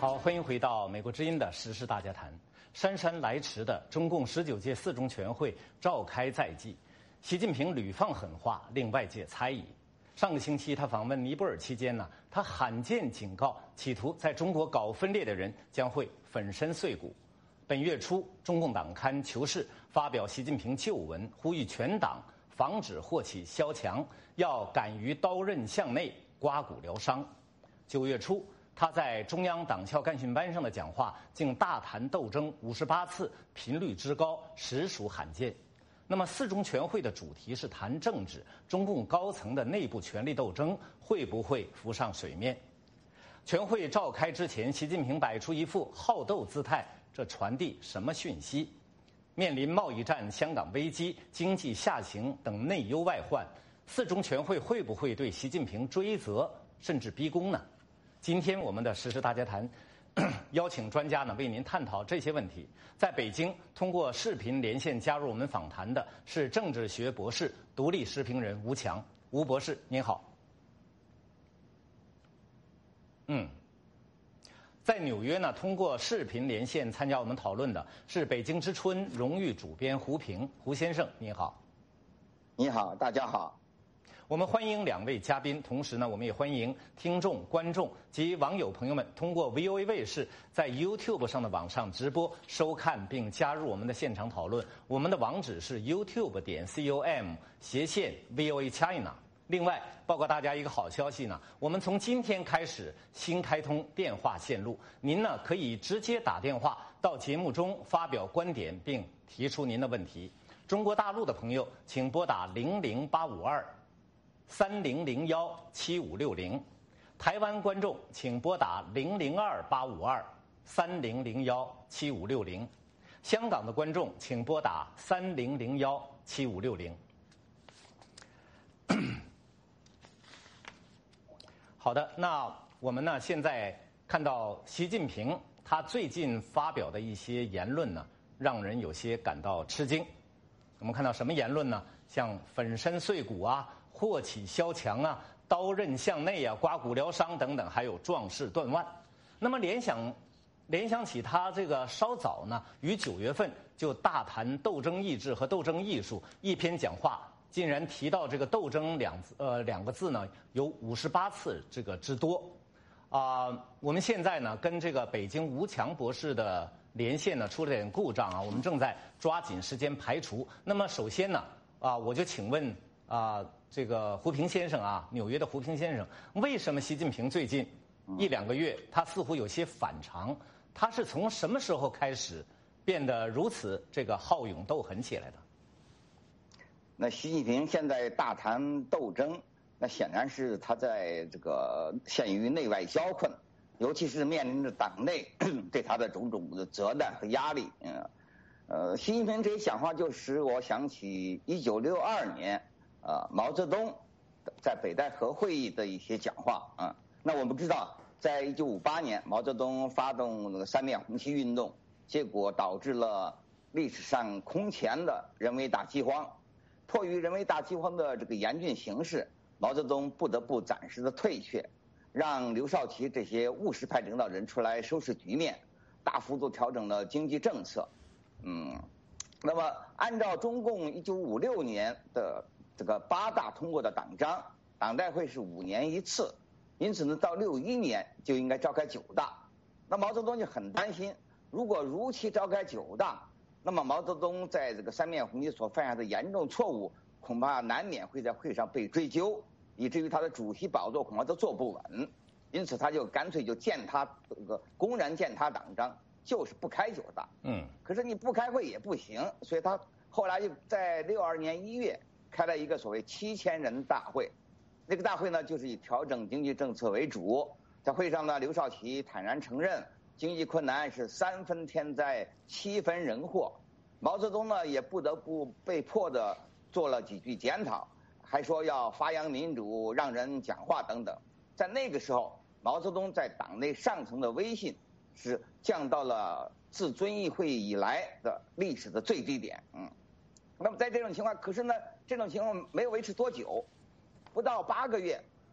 好，欢迎回到美国之音的时事大家谈。姗姗来迟的中共19届四中全会召开在即，习近平屡放狠话，令外界猜疑。上个星期他访问尼泊尔期间呢，他罕见警告，企图在中国搞分裂的人将会粉身碎骨。本月初，中共党刊《求是》发表习近平旧文，呼吁全党防止祸起萧墙，要敢于刀刃向内，刮骨疗伤。9月初，他在中央党校干训班上的讲话竟大谈斗争58次，频率之高，实属罕见。那么四中全会的主题是谈政治，中共高层的内部权力斗争会不会浮上水面？全会召开之前，习近平摆出一副好斗姿态，这传递什么讯息？面临贸易战、香港危机、经济下行等内忧外患，四中全会会不会对习近平追责甚至逼宫呢？今天我们的时事大家谈邀请专家呢为您探讨这些问题。在北京通过视频连线加入我们访谈的是政治学博士、独立时评人吴强。吴博士您好。在纽约呢通过视频连线参加我们讨论的是北京之春荣誉主编胡平。胡先生您好。 你好，大家好。 我们欢迎两位嘉宾，同时呢，我们也欢迎听众、观众及网友朋友们通过 VOA 卫视在 YouTube 上的网上直播收看并加入我们的现场讨论。我们的网址是 youtube.com/VOA China。另外，报告大家一个好消息呢，我们从今天开始新开通电话线路，您呢可以直接打电话到节目中发表观点并提出您的问题。中国大陆的朋友，请拨打00852-3001-7560。台湾观众请拨打002-852-3001-7560。香港的观众请拨打3001-7560。好的，那我们呢现在看到习近平他最近发表的一些言论呢，让人有些感到吃惊。我们看到什么言论呢？像粉身碎骨啊、祸起萧墙啊、刀刃向内啊、刮骨疗伤等等，还有壮士断腕。那么联想起他这个稍早呢，于9月份就大谈斗争意志和斗争艺术，一篇讲话竟然提到这个斗争两个字呢，有58次这个之多。我们现在呢跟这个北京吴强博士的连线呢出了点故障啊，我们正在抓紧时间排除。那么首先呢我就请问这个胡平先生啊，纽约的胡平先生，为什么习近平最近1-2个月他似乎有些反常？他是从什么时候开始变得如此这个好勇斗狠起来的？ 那习近平现在大谈斗争，那显然是他在这个陷于内外交困，尤其是面临着党内对他的种种的责难和压力。习近平这些讲话就使我想起1962年毛泽东在北戴河会议的一些讲话啊。那我们知道，在1958年毛泽东发动那个三面红旗运动，结果导致了历史上空前的人为大饥荒。迫于人为大饥荒的这个严峻形势，毛泽东不得不暂时的退却，让刘少奇这些务实派领导人出来收拾局面，大幅度调整了经济政策。那么按照中共1956年的这个8大通过的党章，党代会是5年一次，因此呢，到61年就应该召开9大。那毛泽东就很担心，如果如期召开9大，那么毛泽东在这个三面红旗所犯下的严重错误，恐怕难免会在会上被追究，以至于他的主席宝座恐怕都坐不稳。因此他就干脆就公然践踏党章，就是不开9大。可是你不开会也不行，所以他后来就在62年1月开了一个所谓7000人大会。那个大会呢，就是以调整经济政策为主。在会上呢，刘少奇坦然承认，经济困难是3分天灾7分人祸。毛泽东呢也不得不被迫的做了几句检讨，还说要发扬民主，让人讲话等等。在那个时候，毛泽东在党内上层的威信是降到了自遵义会以来的历史的最低点。那么在这种情况，可是呢，这种情况没有维持多久，不到8个月，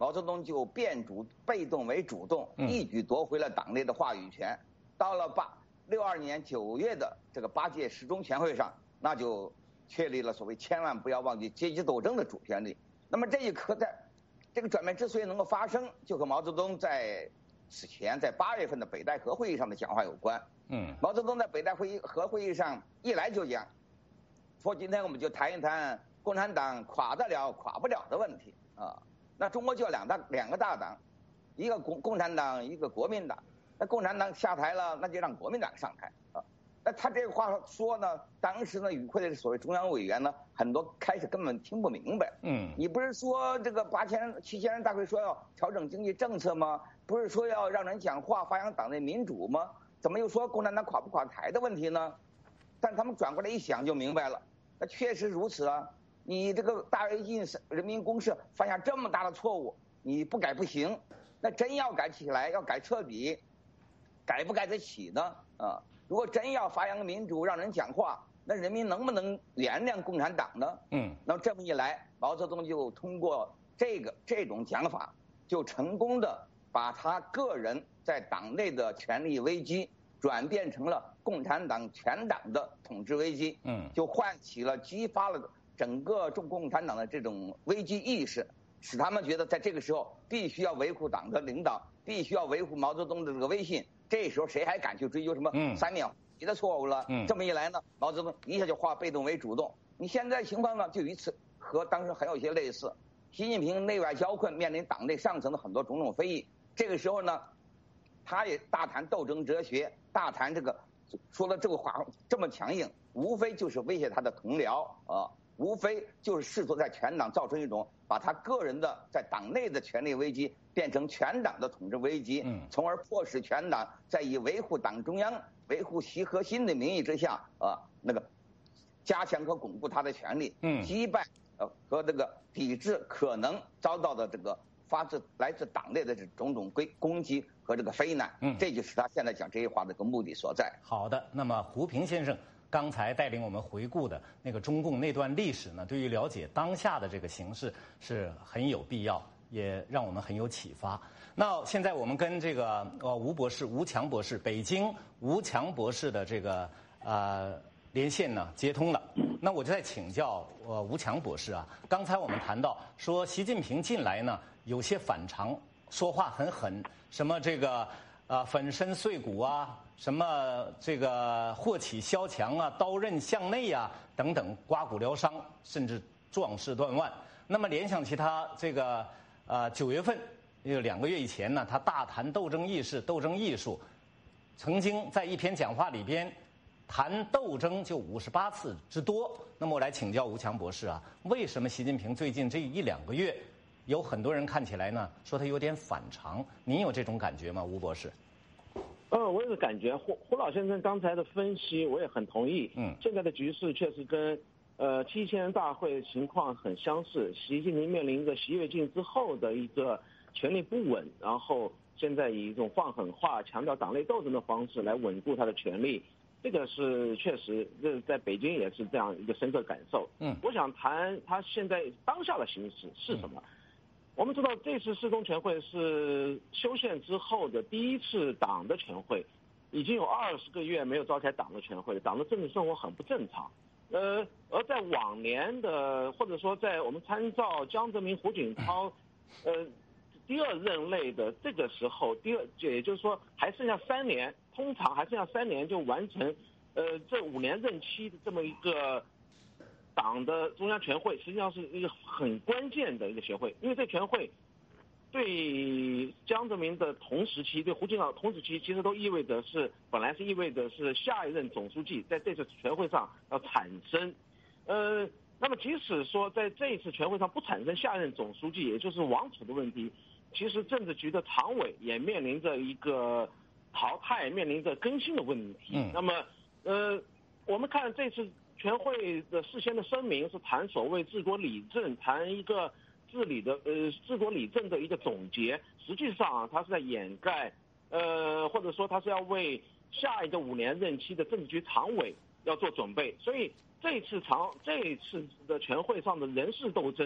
毛泽东就变被动为主动，一举夺回了党内的话语权。到了62年9月的这个8届十中全会上，那就确立了所谓千万不要忘记阶级斗争的主旋律。那么这一刻这个转变之所以能够发生，就和毛泽东在此前在8月份的北戴河会议上的讲话有关。毛泽东在北戴河会议上一来就讲，说今天我们就谈一谈共产党垮得了垮不了的问题啊。那中国就两个大党，一个共产党，一个国民党。那共产党下台了，那就让国民党上台啊。那他这个话说呢，当时呢与会的所谓中央委员呢，很多开始根本听不明白。你不是说这个7000人大会说要调整经济政策吗？不是说要让人讲话，发扬党内民主吗？怎么又说共产党垮不垮台的问题呢？但他们转过来一想就明白了，那确实如此啊。你这个大跃进人民公社犯下这么大的错误，你不改不行。那真要改起来，要改彻底，改不改得起呢？如果真要发扬民主，让人讲话，那人民能不能原谅共产党呢？那么这么一来，毛泽东就通过这种讲法，就成功的把他个人在党内的权力危机转变成了共产党全党的统治危机。就唤起了激发了整个中共产党的这种危机意识，使他们觉得在这个时候必须要维护党的领导，必须要维护毛泽东的这个威信。这时候谁还敢去追究什么三秒级的错误了？这么一来呢，毛泽东一下就化被动为主动。你现在情况呢，就与此和当时还有一些类似。习近平内外交困，面临党内上层的很多种种非议。这个时候呢，他也大谈斗争哲学，大谈这个说了这个话这么强硬，无非就是威胁他的同僚无非就是试图在全党造成一种把他个人的在党内的权力危机变成全党的统治危机，从而迫使全党在以维护党中央、维护其核心的名义之下，那个加强和巩固他的权力，击败和这个抵制可能遭到的这个来自党内的这种种攻击和这个非难，这就是他现在讲这些话的个目的所在。 好的，那么胡平先生刚才带领我们回顾的那个中共那段历史呢，对于了解当下的这个形势是很有必要，也让我们很有启发。那现在我们跟这个吴强博士，北京吴强博士的这个连线呢接通了。那我就在请教吴强博士啊，刚才我们谈到说习近平近来呢有些反常，说话很狠，什么这个粉身碎骨啊，什么这个祸起萧墙啊，刀刃向内啊等等，刮骨疗伤，甚至壮士断腕。那么联想起他这个9月份，也就2个月以前呢，他大谈斗争意识、斗争艺术，曾经在一篇讲话里边谈斗争就58次之多。那么我来请教吴强博士啊，为什么习近平最近这1-2个月，有很多人看起来呢说他有点反常？您有这种感觉吗，吴博士？ 我有个感觉，胡老先生刚才的分析我也很同意。现在的局势确实跟7000人大会情况很相似。习近平面临着习跃进之后的一个权力不稳，然后现在以一种放狠话、强调党内斗争的方式来稳固他的权力，这个是确实，这在北京也是这样一个深刻感受。我想谈他现在当下的形势是什么。我们知道这次四中全会是修宪之后的第一次党的全会，已经有20个月没有召开党的全会了，党的政治生活很不正常。而在往年的，或者说在我们参照江泽民、胡锦涛，第二任内的这个时候，也就是说还剩下3年，通常还剩下3年就完成，这5年任期的这么一个党的中央全会，实际上是一个很关键的一个全会，因为这全会对江泽民的同时期，对胡锦涛同时期，其实都本来是意味着是下一任总书记在这次全会上要产生。那么即使说在这一次全会上不产生下一任总书记，也就是王储的问题，其实政治局的常委也面临着一个淘汰、面临着更新的问题。那么我们看这次全会的事先的声明是谈所谓治国理政，谈一个治国理政的一个总结，实际上它是在掩盖或者说它是要为下一个5年任期的政治局常委要做准备。所以这一次的全会上的人事斗争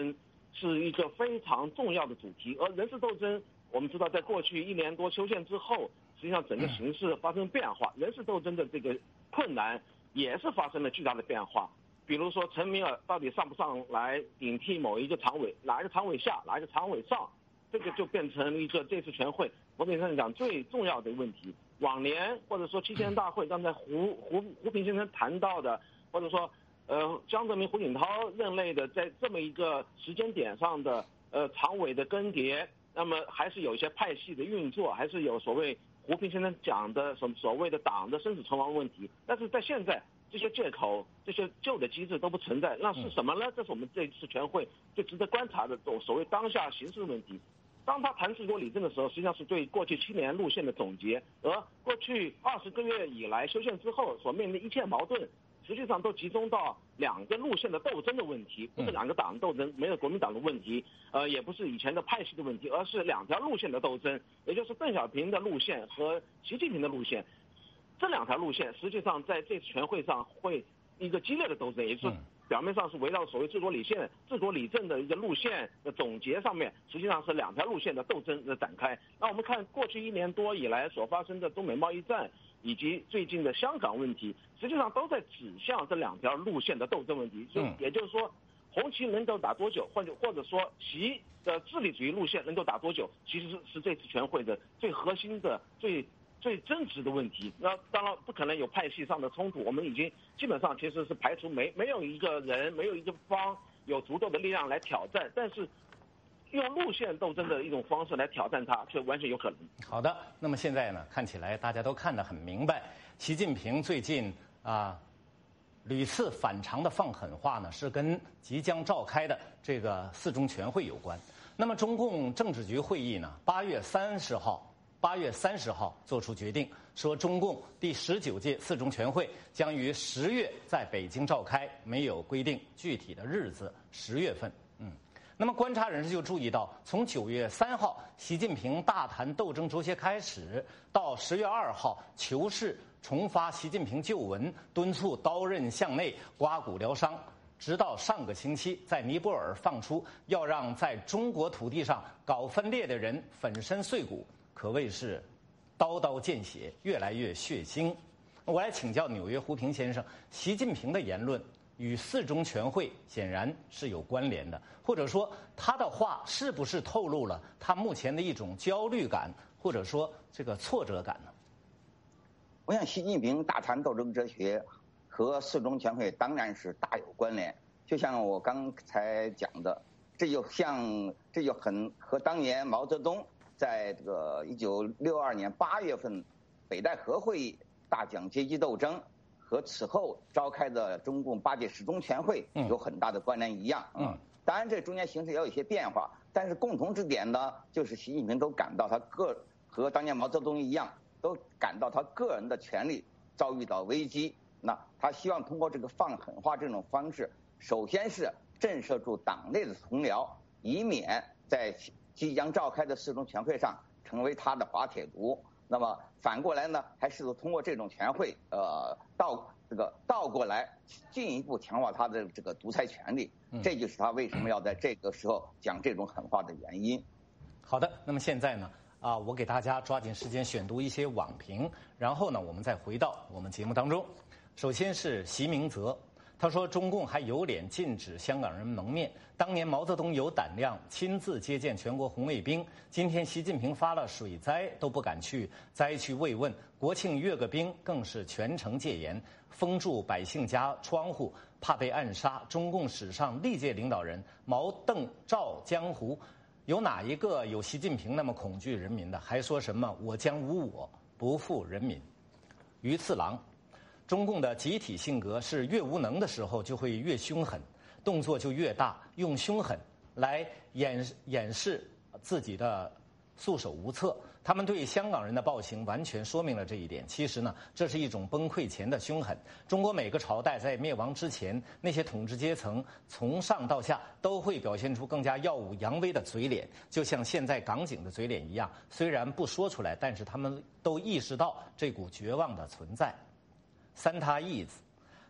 是一个非常重要的主题。而人事斗争，我们知道在过去1年多修宪之后，实际上整个形势发生变化，人事斗争的这个困难也是发生了巨大的变化。比如说陈明尔到底上不上来顶替某一个常委，哪一个常委下，哪一个常委上，这个就变成了一个这次全会胡平先生讲最重要的问题。往年或者说7届大会，刚才胡平先生谈到的，或者说江泽民、胡锦涛任内的在这么一个时间点上的常委的更迭，那么还是有一些派系的运作，还是有所谓胡平先生讲的所谓的党的生死存亡问题。但是在现在，这些借口、这些旧的机制都不存在，那是什么呢？这是我们这次全会最值得观察的所谓当下形势问题。当他谈治国理政的时候，实际上是对过去7年路线的总结，而过去20个月以来修宪之后所面临的一切矛盾，实际上都集中到2个路线的斗争的问题，不是2个党斗争，没有国民党的问题，也不是以前的派系的问题，而是2条路线的斗争，也就是邓小平的路线和习近平的路线。这2条路线实际上在这次全会上会一个激烈的斗争，也就是表面上是围绕所谓治国理政的一个路线的总结上面，实际上是2条路线的斗争的展开。那我们看过去1年多以来所发生的中美贸易战以及最近的香港问题，实际上都在指向这2条路线的斗争问题。也就是说，红旗能够打多久，或者说习的治理主义路线能够打多久，其实是这次全会的最核心的最真实的问题。那当然不可能有派系上的冲突，我们已经基本上其实是排除没有一个人、没有一个方有足够的力量来挑战，但是用路线斗争的一种方式来挑战它，却完全有可能。 好的，那么现在呢，看起来大家都看得很明白，习近平最近屡次反常的放狠话呢，是跟即将召开的这个4中全会有关。那么中共政治局会议呢，8月30号作出决定，说中共第19届4中全会将于10月在北京召开，没有规定具体的日子，10月份。那么观察人士就注意到，从9月3号习近平大谈斗争卓些开始，到10月2号求是重发习近平旧文，敦促刀刃向内，刮骨疗伤，直到上个星期在尼泊尔放出要让在中国土地上搞分裂的人粉身碎骨，可谓是刀刀见血，越来越血腥。我来请教纽约胡平先生，习近平的言论与4中全会显然是有关联的，或者说他的话是不是透露了他目前的一种焦虑感，或者说这个挫折感呢？ 我想习近平大谈斗争哲学和4中全会当然是大有关联，就像我刚才讲的，这就很和当年毛泽东在这个1962年8月份北戴河会议大讲阶级斗争，和此后召开的中共8届10中全会有很大的关联一样。当然这中间形势也有一些变化，但是共同之点呢，就是习近平都感到和当年毛泽东一样，都感到他个人的权利遭遇到危机。那他希望通过这个放狠话这种方式，首先是震慑住党内的同僚，以免在即将召开的4中全会上成为他的滑铁卢。那么反过来呢，还试图通过这种全会倒过来进一步强化他的这个独裁权利。这就是他为什么要在这个时候讲这种狠话的原因。 好的，那么现在呢我给大家抓紧时间选读一些网评，然后呢我们再回到我们节目当中。首先是席明泽，他说中共还有脸禁止香港人蒙面，当年毛泽东有胆量亲自接见全国红卫兵，今天习近平发了水灾都不敢去灾区慰问，国庆阅个兵更是全城戒严，封住百姓家窗户，怕被暗杀。中共史上历届领导人毛邓赵江湖，有哪一个有习近平那么恐惧人民的？还说什么我将无我，不负人民。于次郎，中共的集体性格是越无能的时候就会越凶狠，动作就越大，用凶狠来掩饰自己的束手无策。他们对香港人的暴行完全说明了这一点。其实呢，这是一种崩溃前的凶狠。中国每个朝代在灭亡之前，那些统治阶层从上到下都会表现出更加耀武扬威的嘴脸，就像现在港警的嘴脸一样，虽然不说出来，但是他们都意识到这股绝望的存在。三他义子，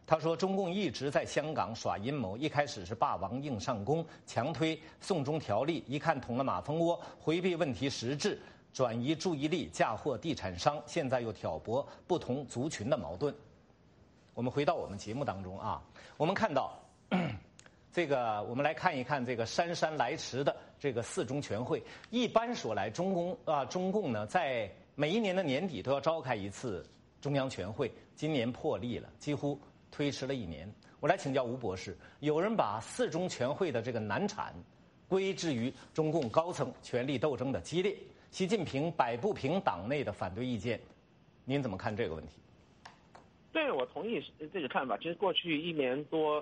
他说，中共一直在香港耍阴谋，一开始是霸王硬上弓，强推送中条例，一看捅了马蜂窝，回避问题实质，转移注意力，嫁祸地产商，现在又挑拨不同族群的矛盾。我们回到我们节目当中啊，我们看到这个，我们来看一看这个姗姗来迟的这个4中全会。一般说来，中共呢在每一年的年底都要召开一次中央全会，今年破例了，几乎推迟了1年。我来请教吴博士，有人把4中全会的这个难产归之于中共高层权力斗争的激烈，习近平摆不平党内的反对意见，您怎么看这个问题？ 对，我同意这个看法。其实过去1年多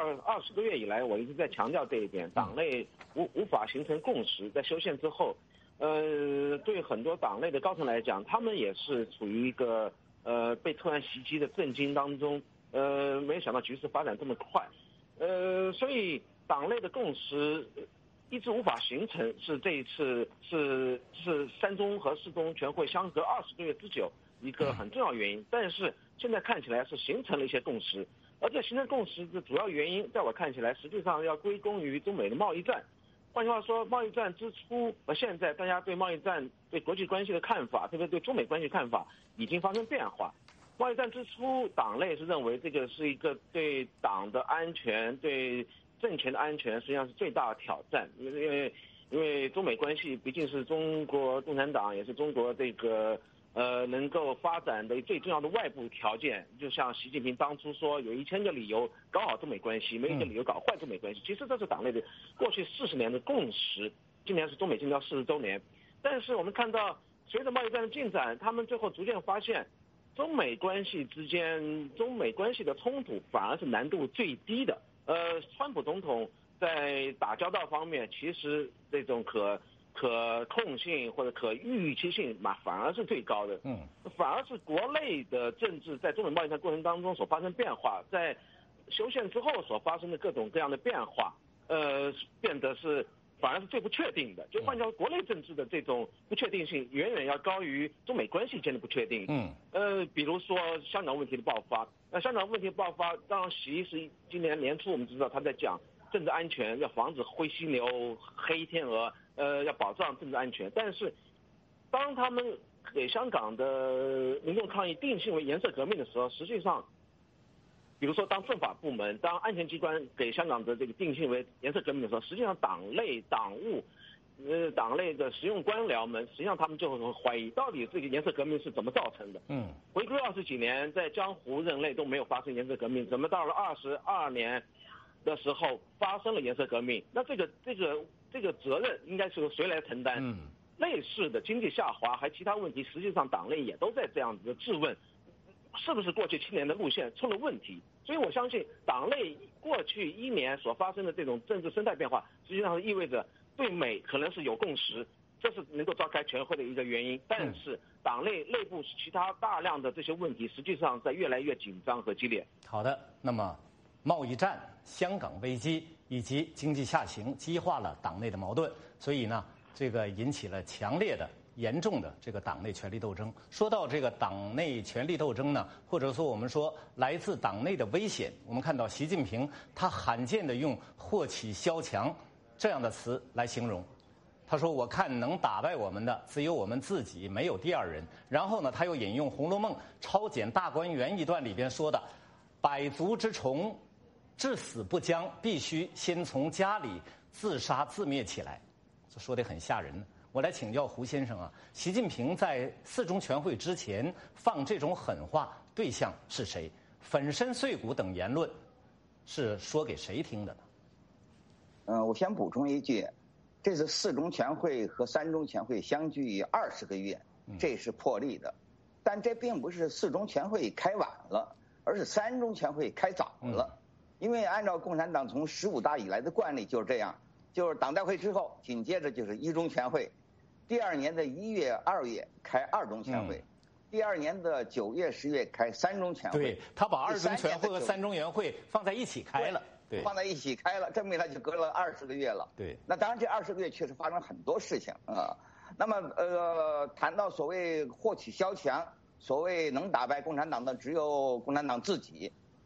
20个月以来，我一直在强调这一点，党内无法形成共识。在修宪之后，对很多党内的高层来讲，他们也是处于一个被突然袭击的震惊当中。没有想到局势发展这么快，所以党内的共识一直无法形成，是这一次是3中和4中全会相隔20个月之久一个很重要原因。但是现在看起来是形成了一些共识，而这形成共识的主要原因，在我看起来，实际上要归功于中美的贸易战。换句话说，贸易战之初和现在，大家对贸易战、对国际关系的看法，特别对中美关系看法，已经发生变化。贸易战之初，党内是认为这个是一个对党的安全、对政权的安全，实际上是最大的挑战。因为中美关系毕竟是中国共产党，也是中国这个能够发展的最重要的外部条件。就像习近平当初说，有1000个理由搞好中美关系，没一个理由搞坏中美关系。其实这是党内的过去40年的共识。今年是中美建交40周年，但是我们看到，随着贸易战的进展，他们最后逐渐发现，中美关系之间，中美关系的冲突反而是难度最低的。川普总统在打交道方面，其实这种可控性或者可预期性反而是最高的。反而是国内的政治在中美贸易战过程当中所发生变化，在修宪之后所发生的各种各样的变化，变得是反而是最不确定的。就换句话说，国内政治的这种不确定性远远要高于中美关系间的不确定。比如说香港问题的爆发，那香港问题的爆发，当然习是今年年初我们知道他在讲政治安全，要防止灰犀牛、黑天鹅，要保障政治安全。但是当他们给香港的民众抗议定性为颜色革命的时候，实际上，比如说当政法部门、当安全机关给香港的这个定性为颜色革命的时候，实际上党内党务，党内的实用官僚们，实际上他们就会怀疑，到底这个颜色革命是怎么造成的？回归20几年，在江湖任内都没有发生颜色革命，怎么到了22年的时候发生了颜色革命？那这个责任应该是由谁来承担？类似的经济下滑还其他问题，实际上党内也都在这样子的质问，是不是过去7年的路线出了问题？所以我相信党内过去1年所发生的这种政治生态变化，实际上意味着对美可能是有共识，这是能够召开全会的一个原因。但是党内部其他大量的这些问题，实际上在越来越紧张和激烈。 好的，那么贸易战、香港危机以及经济下行激化了党内的矛盾，所以呢，这个引起了强烈的、严重的这个党内权力斗争。说到这个党内权力斗争呢，或者说我们说来自党内的危险，我们看到习近平他罕见的用“祸起萧墙”这样的词来形容。他说：“我看能打败我们的只有我们自己，没有第二人。”然后呢，他又引用《红楼梦》抄检大观园一段里边说的：“百足之虫，至死不僵，必须先从家里自杀自灭起来。”这说得很吓人。我来请教胡先生啊，习近平在4中全会之前放这种狠话，对象是谁？粉身碎骨等言论是说给谁听的呢？ 我先补充一句。这次4中全会和3中全会相距20个月，这是破例的。但这并不是4中全会开晚了，而是3中全会开早了。因为按照共产党从15大以来的惯例就是这样，就是党代会之后，紧接着就是1中全会，第2年的1月、2月开2中全会，第2年的9月、10月开3中全会。 对，他把2中全会和3中全会放在一起开了。对， 放在一起开了，这么一来就隔了20个月了。 对， 那当然这20个月确实发生很多事情啊。那么谈到所谓祸起萧墙，所谓能打败共产党的只有共产党自己，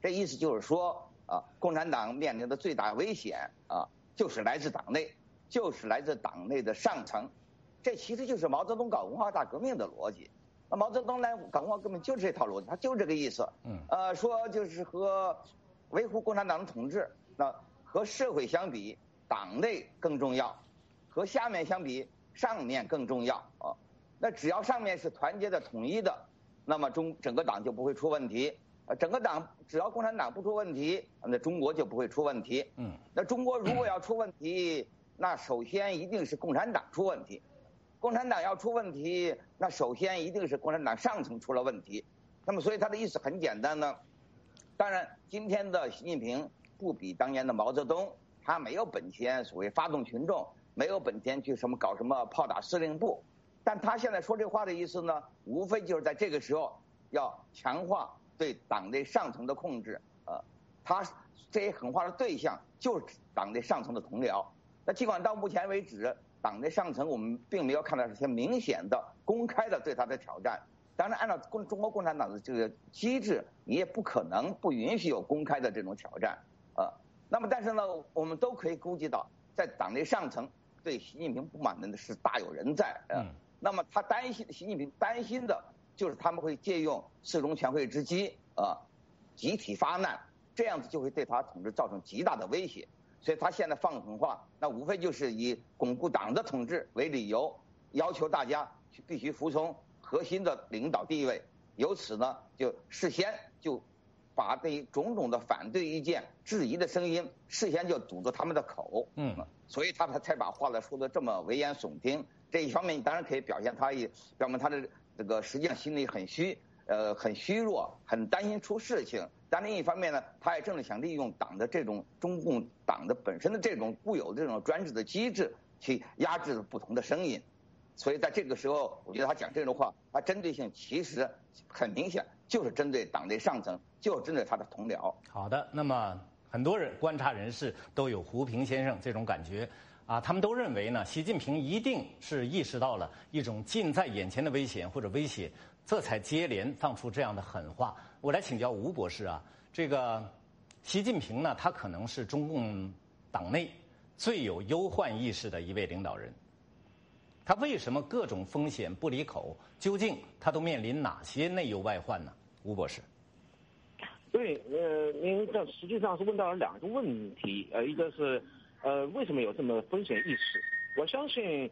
这意思就是说共产党面临的最大危险就是来自党内，就是来自党内的上层。这其实就是毛泽东搞文化大革命的逻辑。那毛泽东来搞文化革命就是这套逻辑，他就这个意思。说就是和维护共产党的统治，那和社会相比，党内更重要；和下面相比，上面更重要那只要上面是团结的、统一的，那么整个党就不会出问题。整个党只要共产党不出问题，那中国就不会出问题。那中国如果要出问题，那首先一定是共产党出问题。共产党要出问题，那首先一定是共产党上层出了问题。那么，所以他的意思很简单呢。当然，今天的习近平不比当年的毛泽东，他没有本钱所谓发动群众，没有本钱去搞什么炮打司令部。但他现在说这话的意思呢，无非就是在这个时候要强化对党内上层的控制。他这些狠话的对象就是党内上层的同僚。那尽管到目前为止，党内上层我们并没有看到这些明显的、公开的对他的挑战。当然，按照中国共产党的这个机制，你也不可能不允许有公开的这种挑战。那么但是呢，我们都可以估计到，在党内上层对习近平不满的是大有人在。那么习近平担心的就是他们会借用四中全会之机集体发难，这样子就会对他统治造成极大的威胁。所以他现在放狠话，那无非就是以巩固党的统治为理由，要求大家必须服从核心的领导地位。由此呢，就事先就把对种种的反对意见、质疑的声音事先就堵着他们的口。所以他才把话说的这么危言耸听。这一方面当然可以表现他的这个实际上心里很虚弱，很担心出事情。但另一方面呢，他也正是想利用党的这种中共党的本身的这种固有的这种专制的机制，去压制不同的声音。所以在这个时候，我觉得他讲这种话，他针对性其实很明显，就是针对党内上层，就是针对他的同僚。 好的，那么很多人观察人士都有胡平先生这种感觉他们都认为呢，习近平一定是意识到了一种近在眼前的危险或者威胁，这才接连放出这样的狠话。我来请教吴博士这个习近平呢，他可能是中共党内最有忧患意识的一位领导人。他为什么各种风险不离口？究竟他都面临哪些内忧外患呢？吴博士。 对，您这实际上是问到了两个问题，一个是为什么有这么风险意识？我相信，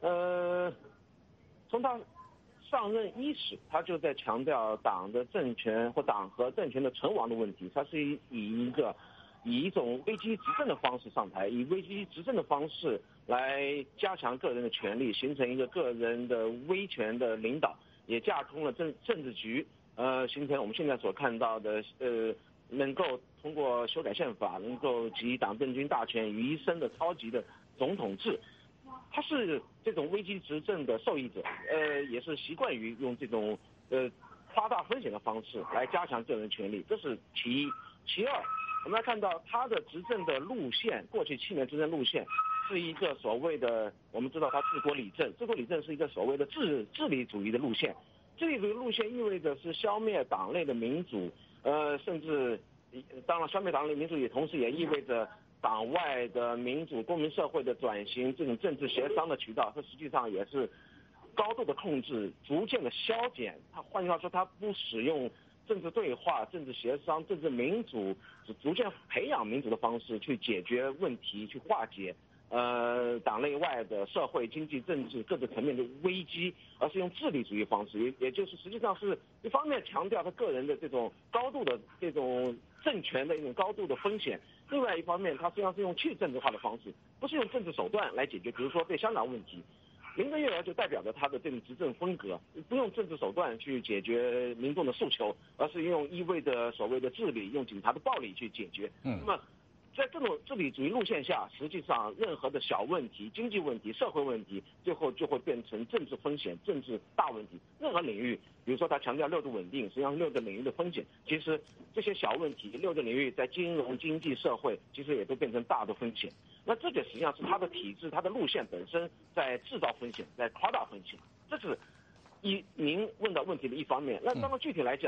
从他上任伊始，他就在强调党的政权或党和政权的存亡的问题。他是以一种危机执政的方式上台，以危机执政的方式来加强个人的权利，形成一个个人的威权的领导，也架空了政治局，形成我们现在所看到的能够通过修改宪法，能够集党政军大权于一身的超级的总统制。他是这种危机执政的受益者，也是习惯于用这种夸大风险的方式来加强个人权利，这是其一。其二，我们来看到他的执政的路线，过去7年执政路线是一个所谓的，我们知道他治国理政，治国理政是一个所谓的治理主义的路线。治理主义路线意味着是消灭党内的民主，甚至当然消灭党内民主也同时也意味着党外的民主公民社会的转型，这种政治协商的渠道，这实际上也是高度的控制，逐渐的消减。他换句话说，他不使用政治对话、政治协商、政治民主，逐渐培养民主的方式去解决问题，去化解党内外的社会、经济、政治各个层面的危机，而是用治理主义方式，也就是实际上是一方面强调他个人的这种高度的这种政权的一种高度的风险，另外一方面他实际上是用去政治化的方式，不是用政治手段来解决，比如说对香港问题。林郑月娥就代表着他的这种执政风格，不用政治手段去解决民众的诉求，而是用意味着所谓的治理，用警察的暴力去解决。那么在这种治理主义路线下，实际上任何的小问题、经济问题、社会问题，最后就会变成政治风险、政治大问题。任何领域，比如说他强调6度稳定，实际上6个领域的风险，其实这些小问题6个领域在金融、经济、社会，其实也都变成大的风险。那这个实际上是他的体制、他的路线本身在制造风险，在夸大风险。这是您问到问题的一方面。那当然具体来讲，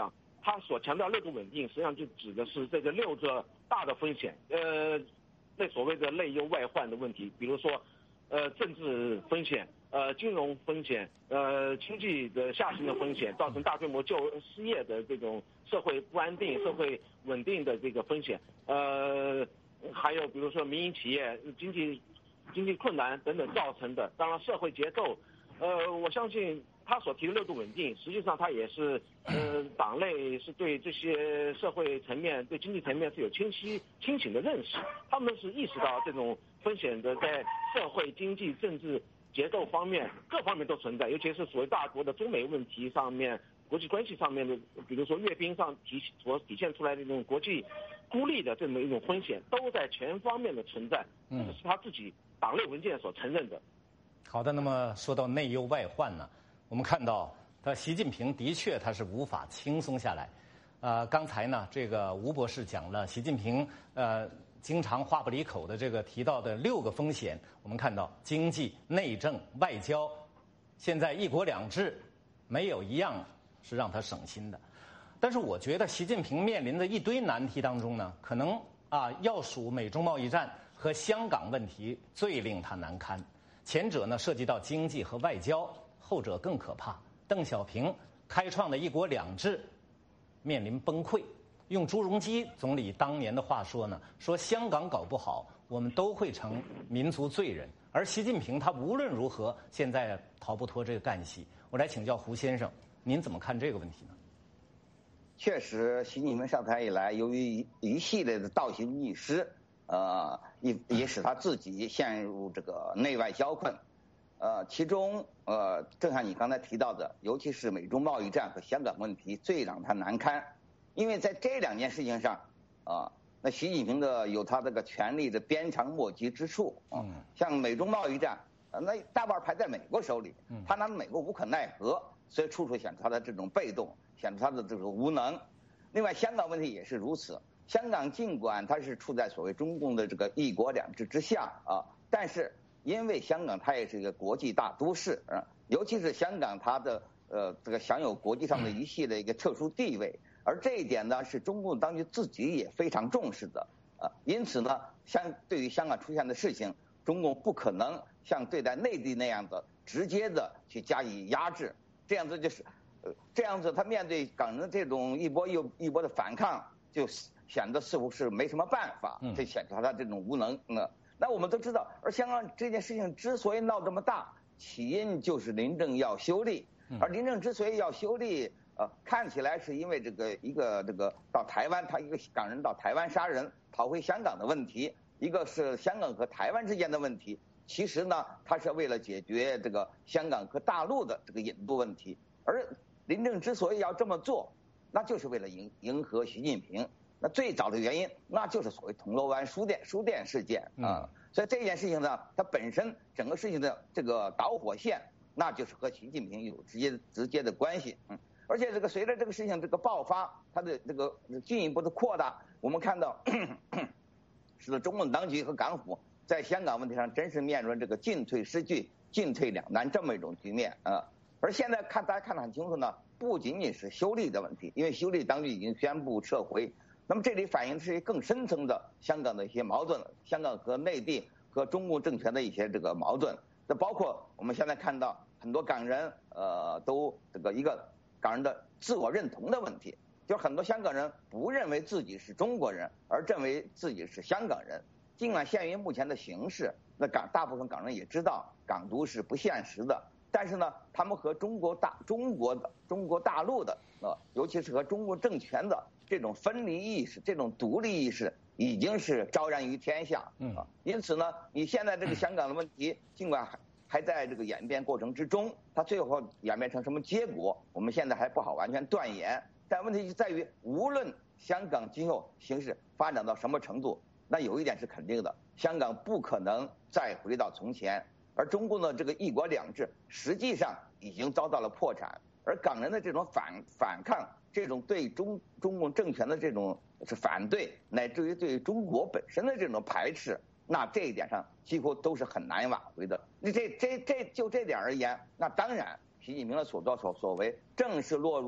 他所强调6个稳定，实际上就指的是这个6个大的风险，那所谓的内忧外患的问题，比如说，政治风险，金融风险，经济的下行的风险，造成大规模失业的这种社会不安定、社会稳定的这个风险，还有比如说民营企业经济困难等等造成的，当然社会结构，我相信他所提的6个稳定，实际上他也是，党内是对这些社会层面、对经济层面是有清醒的认识，他们是意识到这种风险的在社会、经济、政治结构方面各方面都存在，尤其是所谓大国的中美问题上面、国际关系上面的，比如说阅兵上所体现出来的这种国际孤立的这么一种风险，都在全方面的存在，这是他自己党内文件所承认的。 好的，那么说到内忧外患呢，我们看到习近平的确他是无法轻松下来。刚才呢，这个吴博士讲了习近平经常话不离口的这个提到的6个风险，我们看到经济、内政、外交，现在1国2制，没有一样是让他省心的。但是我觉得习近平面临的一堆难题当中呢，可能要数美中贸易战和香港问题最令他难堪。前者呢涉及到经济和外交，后者更可怕。邓小平开创的1国2制面临崩溃。用朱镕基总理当年的话说呢，说香港搞不好，我们都会成民族罪人。而习近平他无论如何，现在逃不脱这个干系。我来请教胡先生，您怎么看这个问题呢？ 确实，习近平上台以来，由于一系列的倒行逆施，也使他自己陷入这个内外交困。其中正像你刚才提到的，尤其是美中贸易战和香港问题最让他难堪。因为在这2件事情上，那习近平有他这个权力的鞭长莫及之处。像美中贸易战，那大半排在美国手里，他拿美国无可奈何，所以处处显出他的这种被动，显出他的这个无能。另外，香港问题也是如此。香港尽管它是处在所谓中共的这个1国2制之下但是因为香港它也是一个国际大都市尤其是香港它的这个享有国际上的一系列一个特殊地位。而这一点呢，是中共当局自己也非常重视的因此呢，对于香港出现的事情，中共不可能像对待内地那样的直接的去加以压制，这样子他面对港人的这种一波又一波的反抗，就显得似乎是没什么办法，这显出他这种无能。那我们都知道，而香港这件事情之所以闹这么大，起因就是林郑要修例，而林郑之所以要修例。看起来是因为这个到台湾，他一个港人到台湾杀人逃回香港的问题，一个是香港和台湾之间的问题。其实呢，他是为了解决这个香港和大陆的这个引渡问题。而林郑之所以要这么做，那就是为了迎合习近平。那最早的原因，那就是所谓铜锣湾书店事件所以这件事情呢，它本身整个事情的这个导火线，那就是和习近平有直接的关系。而且随着这个事情这个爆发，它的这个进一步的扩大，我们看到使得中共当局和港府在香港问题上真是面临这个进退失据、进退两难这么一种局面而现在大家看得很清楚呢，不仅仅是修例的问题，因为修例当局已经宣布撤回。那么这里反映的是更深层的香港的一些矛盾，香港和内地和中共政权的一些这个矛盾。这包括我们现在看到很多港人都一个港人的自我认同的问题，就是很多香港人不认为自己是中国人，而认为自己是香港人。尽管限于目前的形势，那大部分港人也知道港独是不现实的，但是呢，他们和中国大陆的尤其是和中国政权的这种分离意识、这种独立意识，已经是昭然于天下因此呢，你现在这个香港的问题，尽管还在这个演变过程之中，它最后演变成什么结果，我们现在还不好完全断言。但问题就在于，无论香港今后形势发展到什么程度，那有一点是肯定的，香港不可能再回到从前。而中共的这个1国2制实际上已经遭到了破产，而港人的这种反抗，这种对中共政权的这种是反对，乃至于对中国本身的这种排斥，那这一点上几乎都是很难挽回的。你就这点而言，那当然习近平的所作所为正是落入了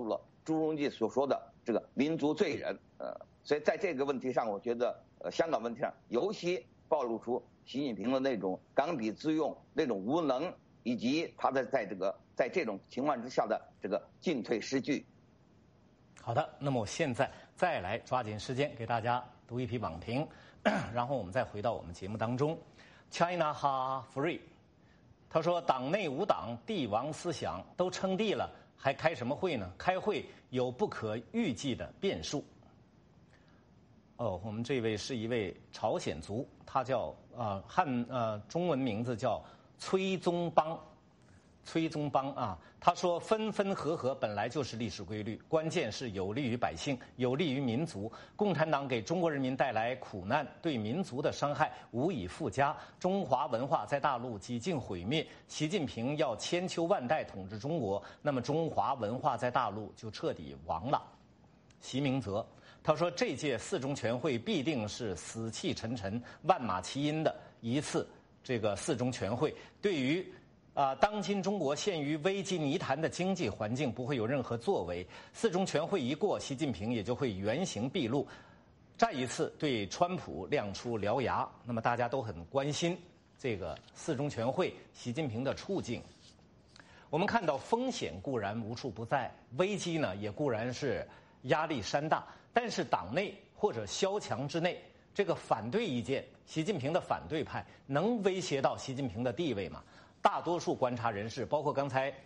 朱镕基所说的这个民族罪人。所以在这个问题上，我觉得香港问题上尤其暴露出习近平的那种刚愎自用、那种无能，以及他的在这种情况之下的这个进退失据。 好的，那么我现在再来抓紧时间给大家读一批网评，然后我们再回到我们节目当中。China Ha Free， 他说党内无党，帝王思想都称帝了，还开什么会呢？开会有不可预计的变数。我们这位是一位朝鲜族，他叫中文名字叫崔宗邦。崔宗邦啊，他说分分合合本来就是历史规律，关键是有利于百姓，有利于民族。共产党给中国人民带来苦难，对民族的伤害无以复加。中华文化在大陆几近毁灭，习近平要千秋万代统治中国，那么中华文化在大陆就彻底亡了。席明泽他说这届四中全会必定是死气沉沉、万马齐喑的一次这个四中全会，对于当今中国陷于危机泥潭的经济环境不会有任何作为。四中全会一过，习近平也就会原形毕露，再一次对川普亮出獠牙。那么大家都很关心这个四中全会习近平的处境。我们看到风险固然无处不在，危机呢也固然是压力山大，但是党内或者萧墙之内，这个反对意见，习近平的反对派能威胁到习近平的地位吗？大多数观察人士，包括刚才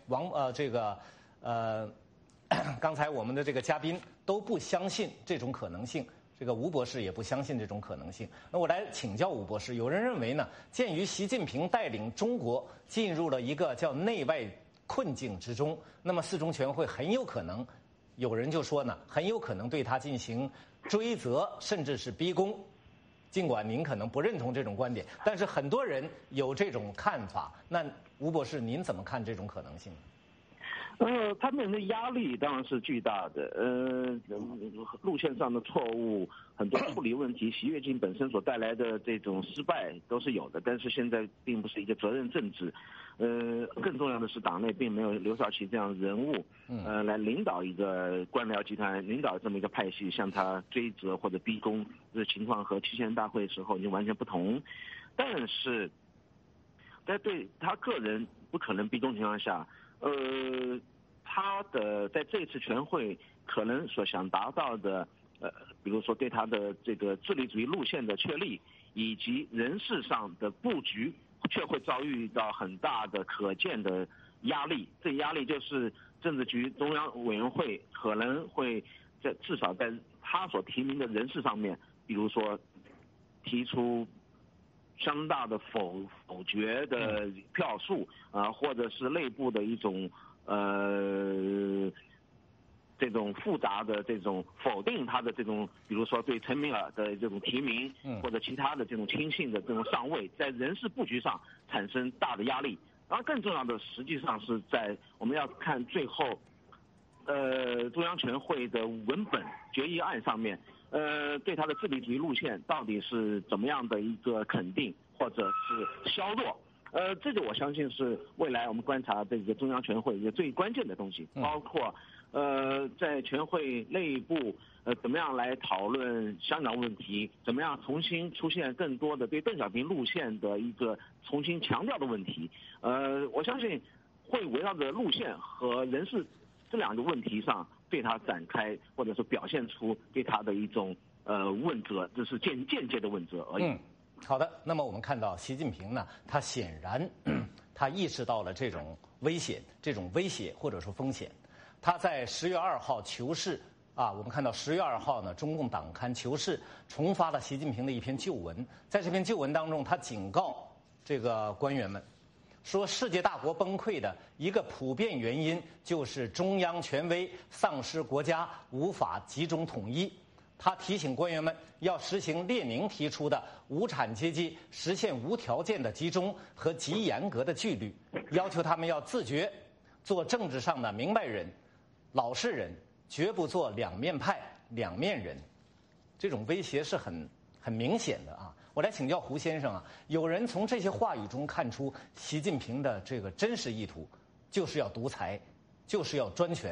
刚才我们的这个嘉宾都不相信这种可能性。这个吴博士也不相信这种可能性。那我来请教吴博士，有人认为呢，鉴于习近平带领中国进入了一个叫内外困境之中，那么四中全会很有可能，有人就说呢，很有可能对他进行追责，甚至是逼宫。尽管您可能不认同这种观点，但是很多人有这种看法。那吴博士，您怎么看这种可能性？ 他们的压力当然是巨大的。路线上的错误，很多处理问题，习跃进本身所带来的这种失败都是有的。但是现在并不是一个责任政治。更重要的是，党内并没有刘少奇这样人物，来领导一个官僚集团，领导这么一个派系，向他追责或者逼宫，这情况和7届大会的时候已经完全不同。但是，在对他个人不可能逼宫情况下，他的在这次全会可能所想达到的，比如说对他的这个智力主义路线的确立，以及人事上的布局，却会遭遇到很大的可见的压力。这压力就是政治局中央委员会可能会至少在他所提名的人事上面，比如说提出相大的否决的票数或者是内部的一种这种复杂的这种否定他的这种，比如说对陈敏尔的这种提名，或者其他的这种亲信的这种上位，在人事布局上产生大的压力。然后更重要的，实际上是在我们要看最后中央全会的文本决议案上面，对他的智力主义路线到底是怎么样的一个肯定或者是削弱。这个我相信是未来我们观察这个中央全会一个最关键的东西，包括在全会内部怎么样来讨论香港问题，怎么样重新出现更多的对邓小平路线的一个重新强调的问题。我相信会围绕着路线和人事这两个问题上对他展开，或者是表现出对他的一种问责，这是间接的问责而已。 好的，那么我们看到习近平呢，他显然他意识到了这种危险、这种威胁或者说风险。他在10月2号求是我们看到10月2号呢，中共党刊求是重发了习近平的一篇旧文。在这篇旧文当中，他警告这个官员们说，世界大国崩溃的一个普遍原因就是中央权威丧失，国家无法集中统一。他提醒官员们要实行列宁提出的无产阶级实现无条件的集中和极严格的纪律，要求他们要自觉做政治上的明白人、老实人，绝不做两面派、两面人。这种威胁是很明显的啊！我来请教胡先生啊，有人从这些话语中看出习近平的这个真实意图，就是要独裁，就是要专权，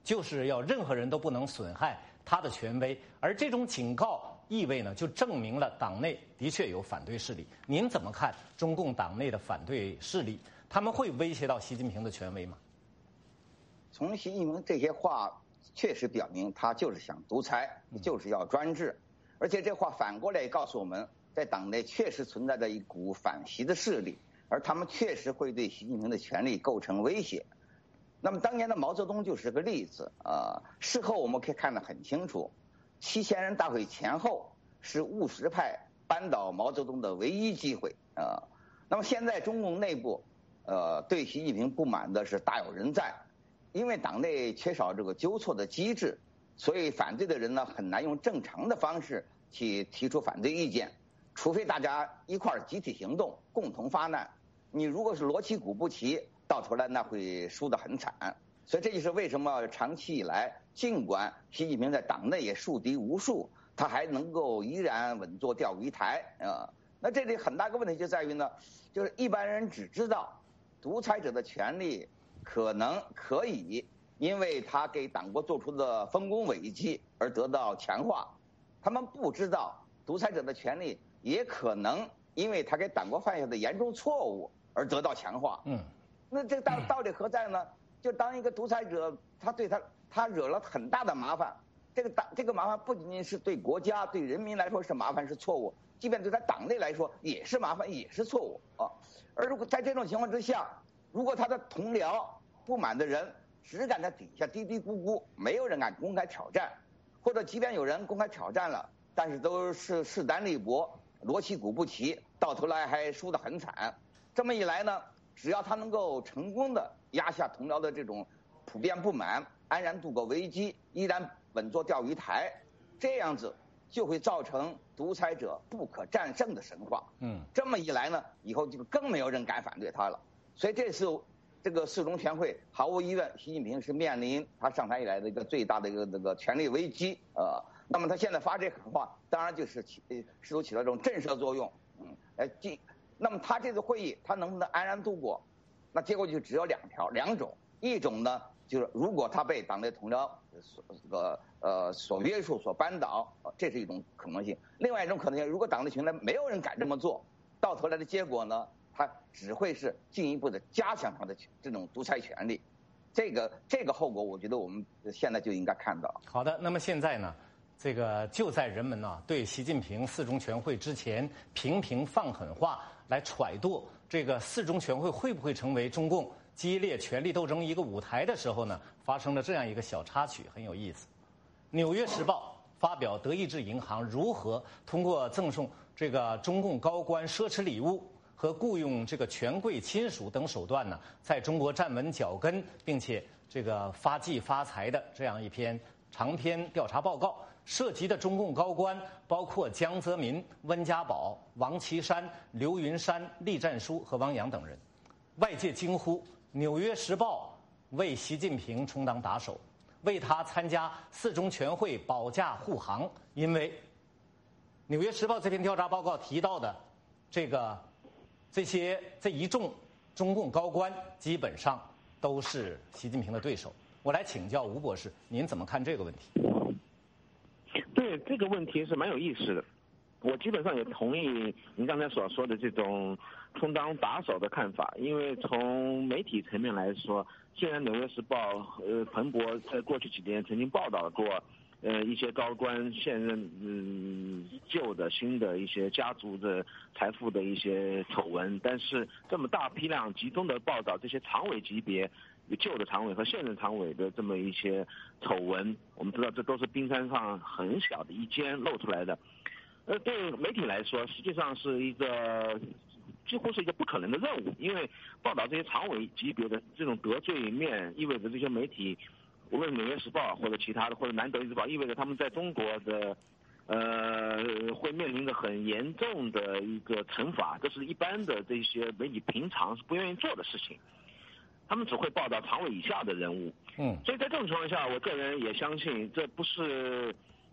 就是要任何人都不能损害他的权威，而这种警告意味呢，就证明了党内的确有反对势力。您怎么看中共党内的反对势力？他们会威胁到习近平的权威吗？ 从习近平这些话确实表明，他就是想独裁，就是要专制，而且这话反过来也告诉我们，在党内确实存在着一股反习的势力，而他们确实会对习近平的权力构成威胁。那么当年的毛泽东就是个例子事后我们可以看得很清楚，7000人大会前后是务实派扳倒毛泽东的唯一机会那么现在中共内部对习近平不满的是大有人在，因为党内缺少这个纠错的机制，所以反对的人呢很难用正常的方式去提出反对意见，除非大家一块儿集体行动，共同发难。你如果是锣旗鼓不齐，到头来那会输得很惨。所以这就是为什么长期以来，尽管习近平在党内也树敌无数，他还能够依然稳坐钓鱼台那这里很大个问题就在于呢，就是一般人只知道独裁者的权利可以因为他给党国做出的丰功伟绩而得到强化，他们不知道独裁者的权利也可能因为他给党国犯下的严重错误而得到强化。那这个道理何在呢？就当一个独裁者，他惹了很大的麻烦，这个麻烦不仅仅是对国家对人民来说是麻烦是错误，即便对他党内来说也是麻烦也是错误而如果在这种情况之下，如果他的同僚不满的人只敢在底下嘀嘀咕咕，没有人敢公开挑战，或者即便有人公开挑战了，但是都是势单力薄，锣旗鼓不齐，到头来还输得很惨。这么一来呢，只要他能够成功的压下同僚的这种普遍不满，安然度过危机，依然稳坐钓鱼台，这样子就会造成独裁者不可战胜的神话。这么一来呢，以后就更没有人敢反对他了。所以这次这个四中全会，毫无疑问，习近平是面临他上台以来的一个最大的一个这个权力危机那么他现在发这狠话，当然就是试图起到这种震慑作用。那么他这次会议他能不能安然度过？那结果就只有两种，一种呢就是如果他被党内同僚所约束所扳倒，这是一种可能性；另外一种可能性，如果党内群人没有人敢这么做，到头来的结果呢，他只会是进一步的加强他的这种独裁权力。这个后果，我觉得我们现在就应该看到。 好的，那么现在呢？这个就在人们呢对习近平四中全会之前频频放狠话来揣度这个四中全会会不会成为中共激烈权力斗争一个舞台的时候呢，发生了这样一个小插曲，很有意思。《纽约时报》发表德意志银行如何通过赠送这个中共高官奢侈礼物和雇佣这个权贵亲属等手段呢，在中国站稳脚跟，并且这个发迹发财的这样一篇长篇调查报告。涉及的中共高官包括江泽民、温家宝、王岐山、刘云山、栗战书和汪洋等人。外界惊呼《纽约时报》为习近平充当打手，为他参加四中全会保驾护航。因为《纽约时报》这篇调查报告提到的这一众中共高官，基本上都是习近平的对手。我来请教吴博士，您怎么看这个问题？ 对这个问题是蛮有意思的，我基本上也同意您刚才所说的这种充当打手的看法，因为从媒体层面来说，虽然《纽约时报》彭博在过去几年曾经报道过一些高官现任旧的新的一些家族的财富的一些丑闻，但是这么大批量集中的报道这些常委级别旧的常委和现任常委的这么一些丑闻，我们知道这都是冰山上很小的一尖露出来的。对媒体来说，实际上是几乎是一个不可能的任务，因为报道这些常委级别的这种得罪面，意味着这些媒体，无论《纽约时报》或者其他的，或者《南德意志报》，意味着他们在中国的会面临着很严重的一个惩罚，这是一般的这些媒体平常是不愿意做的事情。他们只会报道常委以下的人物，所以在这种情况下，我个人也相信这不是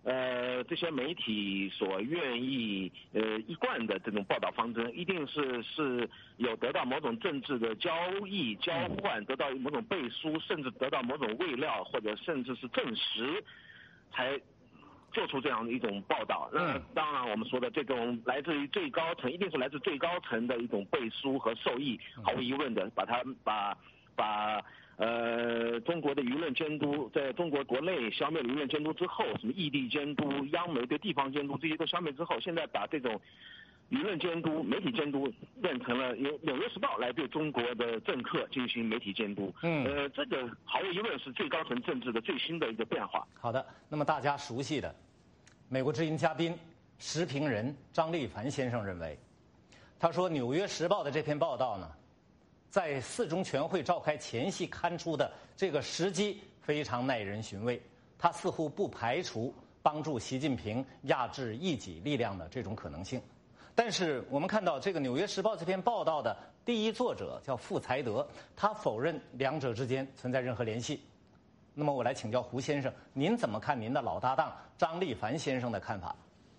这些媒体所愿意一贯的这种报道方针，一定是有得到某种政治的交易交换，得到某种背书，甚至得到某种未料，或者甚至是证实，才做出这样的一种报道。那当然我们说的这种来自于最高层，一定是来自最高层的一种背书和受益，毫无疑问的把中国的舆论监督，在中国国内消灭了舆论监督之后，什么异地监督、央媒对地方监督这些都消灭之后，现在把这种舆论监督、媒体监督变成了由《纽约时报》来对中国的政客进行媒体监督。这个毫无疑问是最高层政治的最新的一个变化。 好的，那么大家熟悉的美国之音嘉宾、时评人张立凡先生认为，他说《纽约时报》的这篇报道呢，在四中全会召开前夕刊出的这个时机非常耐人寻味，他似乎不排除帮助习近平压制异己力量的这种可能性。但是我们看到这个《纽约时报》这篇报道的第一作者叫傅才德，他否认两者之间存在任何联系。那么我来请教胡先生，您怎么看您的老搭档张立凡先生的看法？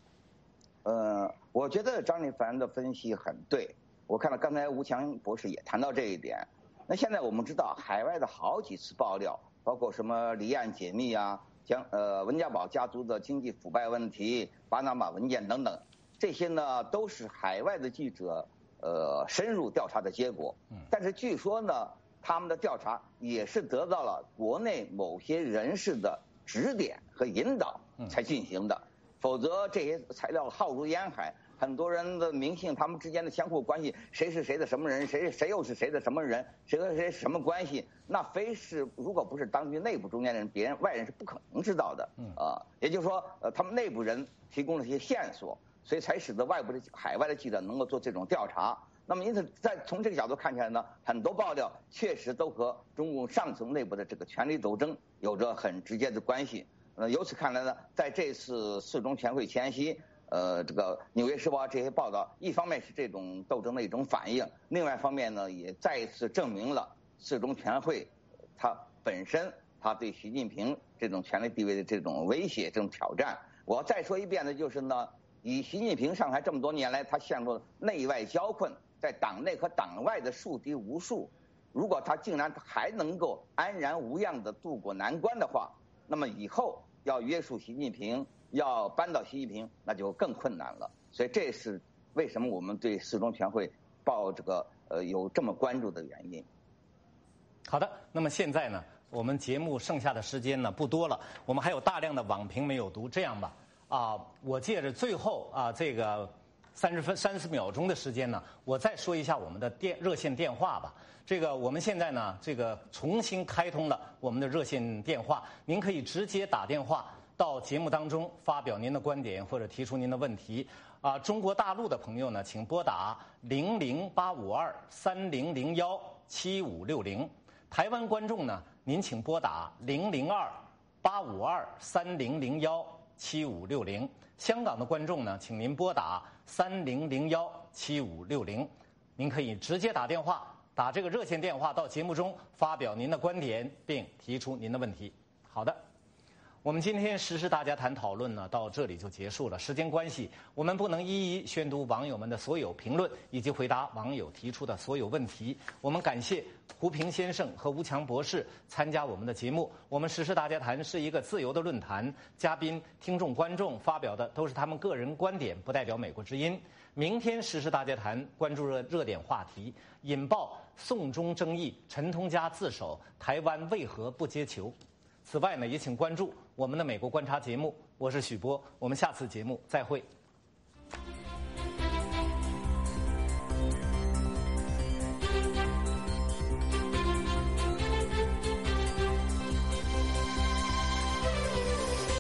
我觉得张立凡的分析很对。我看到刚才吴强博士也谈到这一点。那现在我们知道，海外的好几次爆料，包括什么离岸解密啊，温家宝家族的经济腐败问题、巴拿马文件等等，这些呢都是海外的记者深入调查的结果。但是据说呢，他们的调查也是得到了国内某些人士的指点和引导才进行的，否则这些材料浩如烟海。很多人的名姓，他们之间的相互关系，谁是谁的什么人，谁又是谁的什么人，谁和谁什么关系，那非是如果不是当局内部中间人，别人外人是不可能知道的。也就是说，他们内部人提供了一些线索，所以才使得外部的海外的记者能够做这种调查。那么因此，从这个角度看起来呢，很多爆料确实都和中共上层内部的这个权力斗争有着很直接的关系。由此看来呢，在这次四中全会前夕，这个《纽约时报》这些报道，一方面是这种斗争的一种反应，另外一方面呢，也再一次证明了四中全会它本身它对习近平这种权力地位的这种威胁、这种挑战。我要再说一遍的就是呢，以习近平上台这么多年来，他陷入内外交困，在党内和党外的树敌无数。如果他竟然还能够安然无恙地渡过难关的话，那么以后要约束习近平，要扳倒习近平，那就更困难了。所以这是为什么我们对四中全会报这个有这么关注的原因。 好的，那么现在呢，我们节目剩下的时间呢不多了，我们还有大量的网评没有读。这样吧，我借着最后这个30秒钟的时间呢，我再说一下我们的热线电话吧。这个我们现在呢，这个重新开通了我们的热线电话，您可以直接打电话到节目当中发表您的观点或者提出您的问题。中国大陆的朋友呢，请拨打0085230017560。台湾观众呢，您请拨打002-852-30017560。香港的观众呢，请您拨打30017560。您可以直接打电话，打这个热线电话到节目中发表您的观点，并提出您的问题。好的，我们今天时事大家谈讨论呢，到这里就结束了。时间关系，我们不能一一宣读网友们的所有评论以及回答网友提出的所有问题。我们感谢胡平先生和吴强博士参加我们的节目。我们时事大家谈是一个自由的论坛，嘉宾、听众、观众发表的都是他们个人观点，不代表美国之音。明天时事大家谈关注热点话题，引爆送中争议，陈同佳自首，台湾为何不接球？此外呢，也请关注我们的美国观察节目。我是许波，我们下次节目再会。